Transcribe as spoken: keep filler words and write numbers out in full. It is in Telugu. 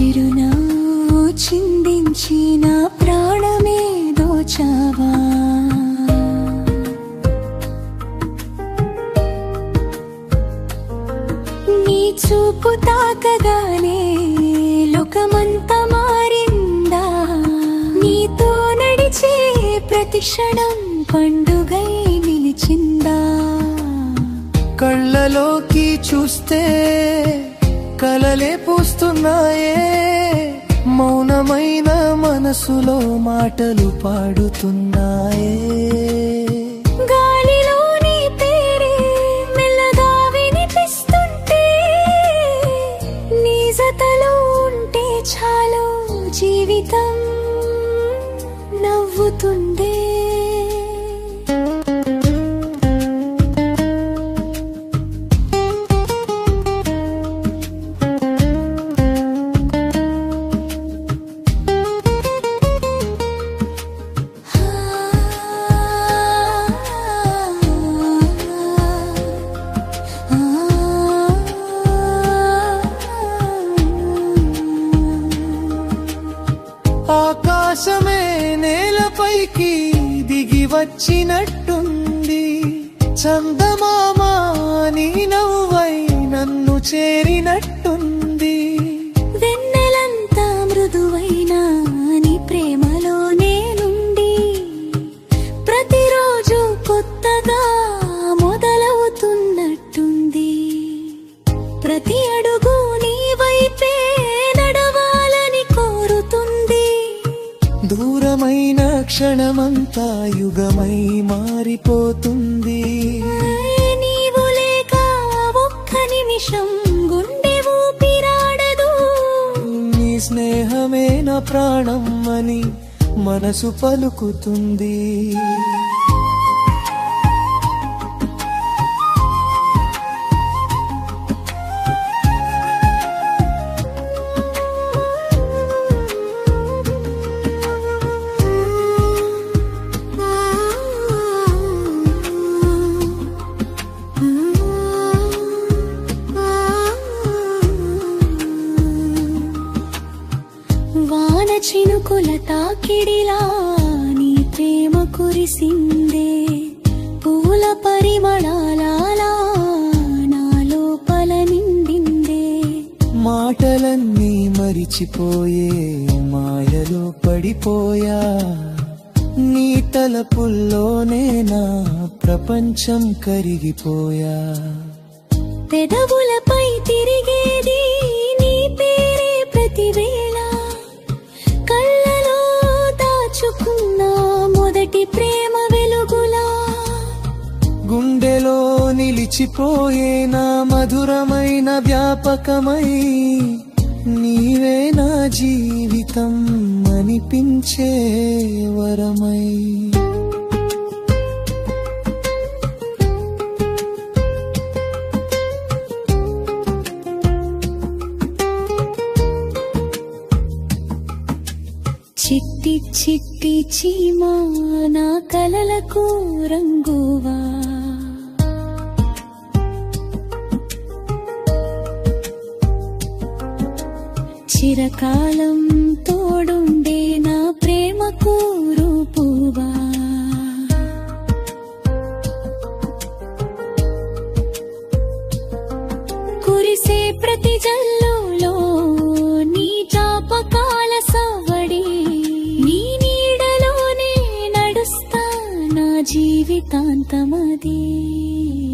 చిరునవ్వు చిందించి నా ప్రాణమే దోచావా నీ చూపు తాకగానే లోకమంతా మారిందా నీతో నడిచే ప్రతి క్షణం పండుగై నిలిచిందా కళ్ళలోకి చూస్తే కలలే పూస్తున్నాయే మౌనమైన మనసులో మాటలు పాడుతున్నాయే గాలిలోని పేరే మెల్లగా వినిపిస్తుంటే నీ జతలో ఉంటే చాలు జీవితం నవ్వుతుండే ఆకాశమే నేలపైకి దిగి వచ్చినట్టుంది చందమామ నీ నవ్వై నన్ను చేరినట్టుంది వెన్నెలంతా మృదువైన నీ ప్రేమలో నేనుండి ప్రతిరోజు కొత్తగా మొదలవుతున్నట్టుంది ప్రతి అడుగు నీ వైపే నడవాలని కోరుతుంది దూరమైన క్షణమంతా యుగమై మారిపోతుంది నీవు లేక ఒక్క నిమిషం గుండె ఊపిరాడదు నీ స్నేహమే నా ప్రాణం అని మనసు పలుకుతుంది వాన చినుకుల తాకిడిలా నీ ప్రేమ కురిసిందే పూల పరిమళాల నా లోపల నిండిందే మాటలన్నీ మరిచిపోయే మాయలో పడిపోయా నీ తలపుల్లోనే నా ప్రపంచం కరిగిపోయా పెదవులపై తిరిగేది నీ పేరే ప్రతివేళ కళ్ళలో దాచుకున్న మొదటి ప్రేమ వెలుగులా గుండెలో నిలిచిపోయే నా మధురమైన వ్యాపకమై నీవే నా జీవితం అనిపించే వరమై చిట్టి చిట్టి చీమా నా కలలకు రంగువా చిరకాలం తోడుండే నా ప్రేమకు రూపువా కురిసే ప్రతి జల్లులో నీ జ్ఞాపకాల సవ్వడి నీ నీడలోనే నడుస్తా నా జీవితాంతమది